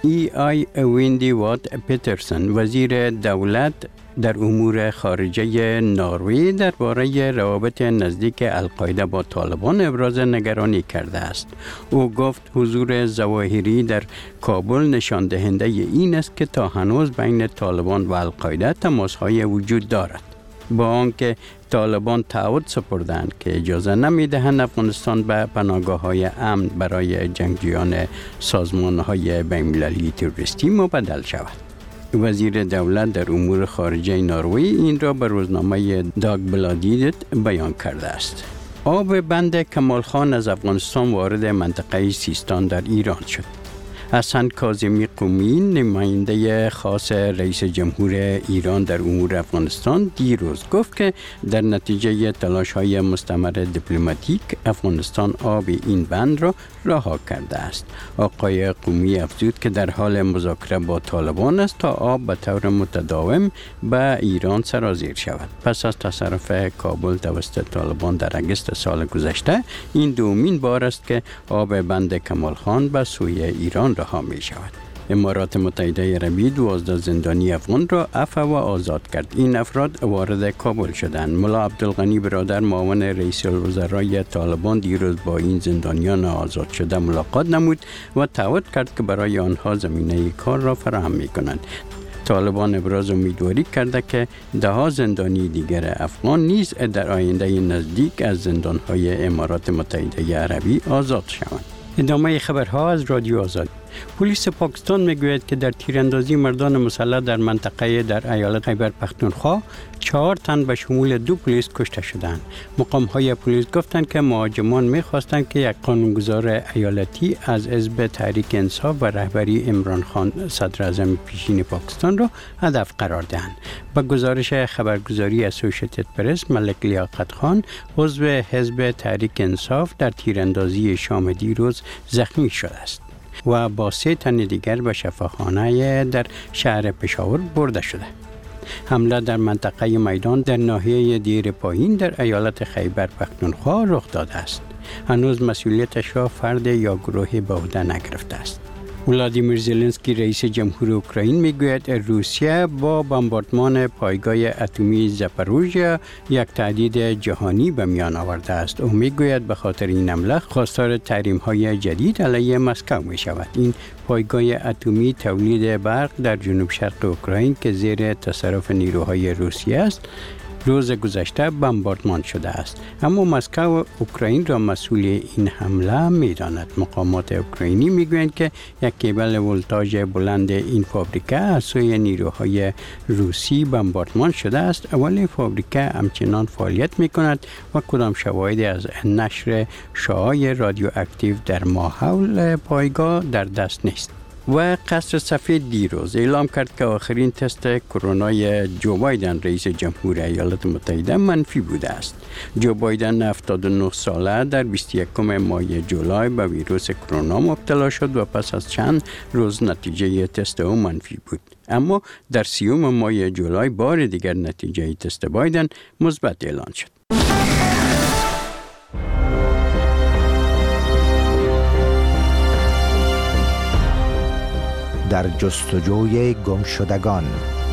ای ویندی وات پیترسن وزیر دولت در امور خارجه نروژ درباره روابط نزدیک القاعده با طالبان ابراز نگرانی کرده است. او گفت حضور ظواهری در کابل نشان دهنده این است که تا هنوز بین طالبان و القاعده تماس‌های وجود دارد. با آنکه طالبان تعهد سپردند که اجازه نمی‌دهند افغانستان به پناهگاه‌های امن برای جنگجویان سازمان‌های بین‌المللی تروریستی مبدل شود. وزیر دولت در امور خارجه نروژ این را به روزنامه داگبلادیت بیان کرده است. آب بند کمال خان از افغانستان وارد منطقه سیستان در ایران شد. حسن کاظمی قمی نماینده خاص رئیس جمهور ایران در امور افغانستان دیروز گفت که در نتیجه تلاش‌های مستمر دیپلماتیک افغانستان آب این بند را رها کرده است. آقای قمی افزود که در حال مذاکره با طالبان است تا آب به طور متداوم به ایران سرازیر شود. پس از تصرف کابل توسط طالبان در اگست سال گذشته این دومین بار است که آب بند کمال خان به سوی ایران رها می شود. امارات متحده عربی 12 زندانی افغان را عفو و آزاد کرد. این افراد وارد کابل شدند. ملا عبدالغنی برادر معاون رئیس الوزرای طالبان دیروز با این زندانیان آزاد شده ملاقات نمود و تعهد کرد که برای آنها زمینه کار را فراهم می کنند. طالبان ابراز امیدواری کرده که ده زندانی دیگر افغان نیز در آینده نزدیک از زندانهای امارات متحده عربی آزاد شوند. ادامه خبرها از رادیو آزاد. پلیس پاکستان میگوید که در تیراندازی مردان مسلح در منطقه در ایالت خیبر پختونخوا 4 تن به شمول 2 پلیس کشته شدند. مقام‌های پلیس گفتند که مهاجمان می‌خواستند که یک قانونگذار ایالتی از حزب تحریک انصاف و رهبری عمران خان صدر اعظم پیشین پاکستان را هدف قرار دهند. با گزارش خبرگزاری اسوسییتد پرس، ملک لیاقت خان عضو حزب تحریک انصاف در تیراندازی شام دیروز زخمی شده است و با 3 تن دیگر به شفاخانه در شهر پشاور برده شده. حمله در منطقه میدان در ناحیه دیر پایین در ایالت خیبر پختونخوا رخ داده است. هنوز مسئولیتش را فرد یا گروه به عهده نگرفته است. ولادیمیر زلنسکی رئیس جمهور اوکراین میگوید روسیه با بمباردمان پایگاه اتمی زاپاروژیا یک تهدید جهانی به میان آورده است. او میگوید به خاطر این حمله خواستار تحریم‌های جدید علیه مسکو می شود. این پایگاه اتمی تولید برق در جنوب شرق اوکراین که زیر تصرف نیروهای روسیه است روز گذشته بمباردمان شده است، اما مسکو اوکراین را مسئول این حمله می‌داند. مقامات اوکراینی می‌گویند که یک کیبل ولتاژ بلند این فابریکه از سوی نیروهای روسی بمباردمان شده است، ولی فابریکه همچنان فعالیت می‌کند و کدام شواهدی از نشر شعاع رادیواکتیو در ماحول پایگاه در دست نیست. و قصر سفید دیروز اعلام کرد که آخرین تست کرونای جو بایدن رئیس جمهور ایالات متحده منفی بوده است. جو بایدن 79 ساله در 21 ماه جولای به ویروس کرونا مبتلا شد و پس از چند روز نتیجه تست او منفی بود. اما در 30 ماه جولای بار دیگر نتیجه تست بایدن مثبت اعلان شد. در جستجوی گمشدگان.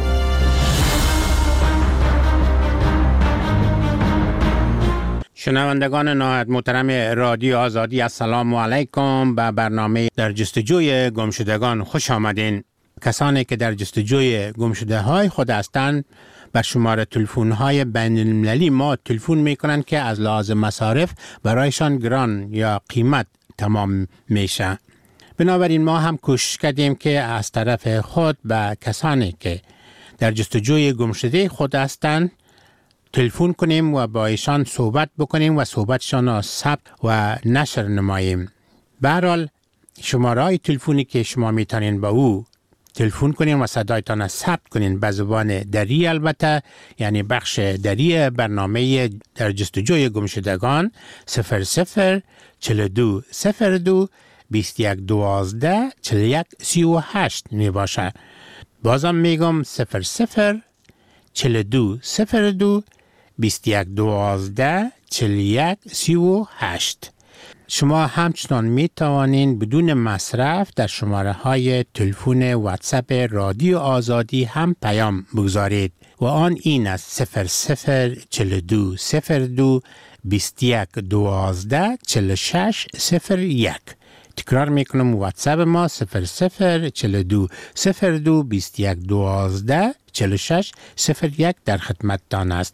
شنوندگان نهایت محترم رادیو آزادی، السلام علیکم. به برنامه در جستجوی گمشدگان خوش آمدین. کسانی که در جستجوی گمشده های خود هستند بر شماره تلفن های بین المللی ما تلفن می کنند که از لحاظ مصارف برایشان گران یا قیمت تمام میشه. بنابراین ما هم کوشش کردیم که از طرف خود به کسانی که در جستجوی گمشده خود هستند تلفن کنیم و با ایشان صحبت بکنیم و صحبتشان را ثبت و نشر نماییم. به هر حال شماره های تلفنی که شما میتونین با او تلفن کنین و صدایتان را ثبت کنین به زبان دری، البته یعنی بخش دری برنامه در جستجوی گمشدگان 00 42 02 21 12 41 38 می باشه. بازم میگم 00 42 02 21 12 41 38. شما همچنان می توانین بدون مصرف در شماره های تلفن واتساپ رادیو آزادی هم پیام بگذارید و آن این است 0042 02 21 12 46 01. تکرار میکنم واتساپ ما 0042 02 21 12 46 01 در خدمتتان است.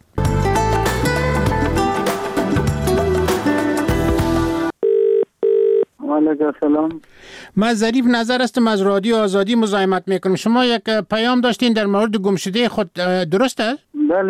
علیکم السلام. من ظریف نظر هستم از رادیو آزادی مزاحمت میکنم. شما یک پیام داشتین در مورد گمشده خود، درست است؟ بله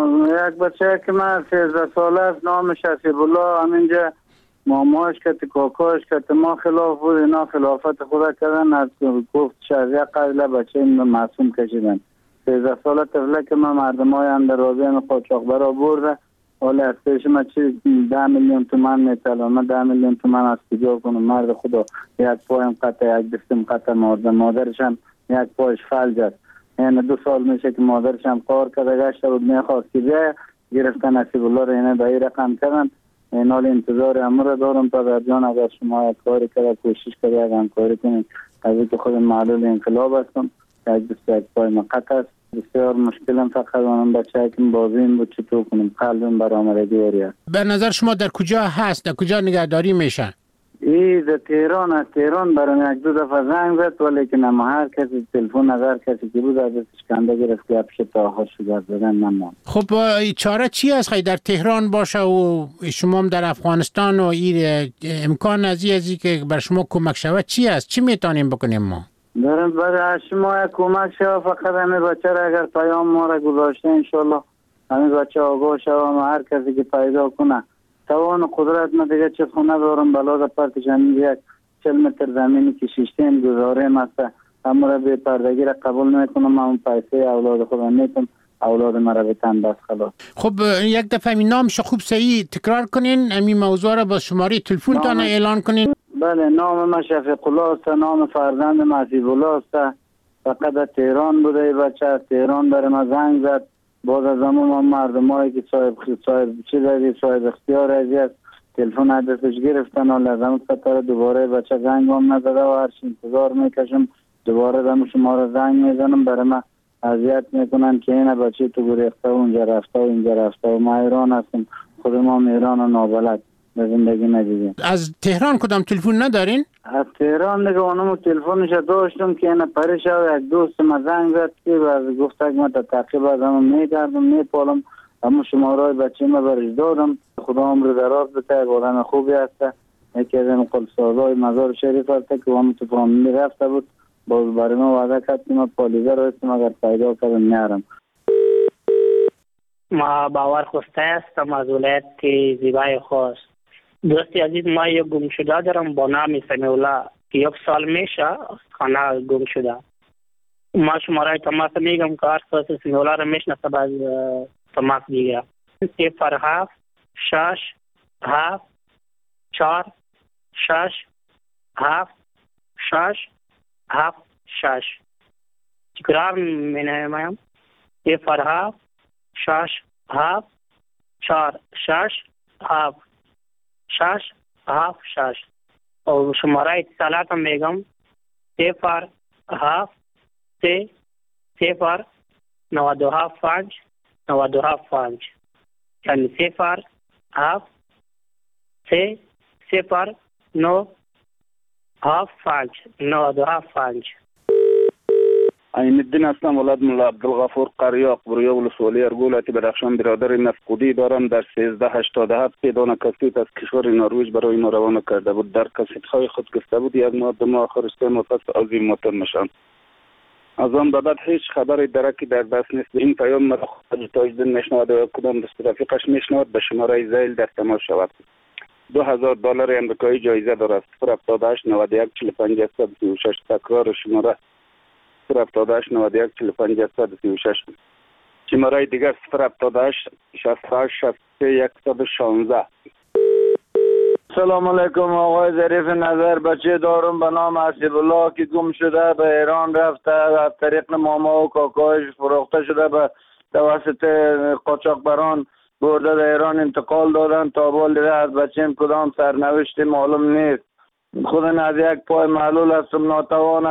یک بچه که من 13 ساله است، نامش حسیب الله، همینجا ماماش که کاکاش که ما خلاف بود، اینا خلافت خدا کردن، از گفت شریعه قبل بچه معصوم کشیدن. 13 ساله طفله که من مردم های اندرابیان قاچاق برا برده، حالا از پیش من چی 10 میلیون تومان میتلم، من 10 میلیون تومان از کجا کنم؟ مرد خدا یک پایم قطع، یک دستم قطع مرده، مادرشم یک پایش فلج است. یعنی 2 سال میشه که مادرشم کار کرده گشته بود، میخواست که بیایه، گرفتن حسیب الله رو اینه به این رقم کردن. این حال انتظار امر دارم پدر جان، اگر شما یک کاری کرده کوشش کرده یک همکاری کنید، از اینکه خود معلول انقلاب هستم، یک دست یک پای مقطع است، بسیار مشکلم فقط اونم بچه که بازیم بود چطور کنم، قلبم برآمدگی وری است. به نظر شما در کجا هست؟ در کجا نگهداری میشه؟ ای در تهران است. تهران برام 1-2 دفعه زنگ زد، ولی که نما هر کسی تلفن نظر کسی که بود از کنده گرفت که اپش تا آخر شده زدن نماند. خب چاره چی است خیلی در تهران باشه و شما هم در افغانستان و این امکان ازی که بر شما کمک شود چی است؟ چی میتونیم بکنیم ما؟ دارم برای شما یک کمک شود، فقط همین بچه را اگر پیام ما را گذاشته انشالله همین بچه آگاه شود و هر کسی که پیدا کنه توان قدرت من دیگه چه خونه دارم بلا پرتش همین یک 40 متر زمینی که شیشتین گذاریم است، اما را به پردگی را قبول نکنم، اون پیسه اولاد خودم میتونم اولاد مرا بتن بس خلاص. خب یک دفعه این نامش خوب صحیح تکرار کنین، همین موضوع را با شماره تلفن تان اعلان کنین. بله نام من شفیق الله است، نام فرزند من حسیب الله است، فقط تهران بوده بچه، تهران برای ما زنگ زد، باز از همون مردمایی که صاحب چی دادی صاحب اختیار است تلفن عدسش گرفتن و لازم خطر دوباره بچه زنگ هم نزده و هرچی انتظار میکشم دوباره دم شما را زنگ میزنم، برای من اذیت میکنن که این بچه تو گریخته و اونجا رفته و اینجا رفته و ما ایران هستم، خود ما ایران و نابلد به زندگی ندیدیم. از تهران کدام تلفن ندارین؟ از تهران دیگه اونم تلفنش داشتم که این پریش و یک دوست ما زنگ زد که باز گفت که من تعقیب از همون میگردم میپالم، اما شماره بچه ما برش دادم، خدا عمر دراز بده، یک آدم خوبی هسته، یکی از این قلسازهای مزار شریف هسته که همون تو فامیلی رفته بود، باز برای ما وعده کرد که ما پالیزه رو هستم اگر پیدا کردم میارم. ما باور خوسته هستم از ولایت زیبای خوست. دوستی عزیز ما یک گم شده دارم با نام سمیع الله که 1 سال میشه خانه گم شده. ما شماره تماس میگم که هر کسی سمیع الله رو میشناسه باز تماس دیگه 07 6 7 4 6 7 6 7 6. تکرار مینمایم 07 6 7 4 6 7 6 7 6 و شماره اتصالات هم میگم 07 3 0 92 5 92 5 یعنی 07 3 0 9 5 92 5. عین الدین هستم، ولد ملا عبدالغفور قریاق، برویا ولسوالی ارگولتی بدخشان، برادر مفقودی دارم. در 1387 پیدان کسیت از کشور نروژ برای ما روانه کرده بود. در کسیت‌های خود گفته بود 1 ماه 2 ماه آخر 3 ماه پس از این موتر میشم. از آن به بعد هیچ خبری درکی در دست نیست. این پیام مرا خود تاجدین میشنود و کدام دست رفیقش میشنود به شماره زیل در تماس شود. $2000 امریکایی جایزه دارد. 078 91 45 136. تکرار شماره 078 91 45 136. شماره دیگر 078 68 63 116. سلام علیکم آقای ظریف نظر، بچه دارم به نام حسیب الله که گم شده، به ایران رفته، از طریق ماما و کاکایش فروخته شده به توسط قاچاقبران. برده در ایران انتقال دادن. تا بال دیگه از بچیم کدام سرنوشت معلوم نیست. خود از یک پای معلول هستم، ناتوان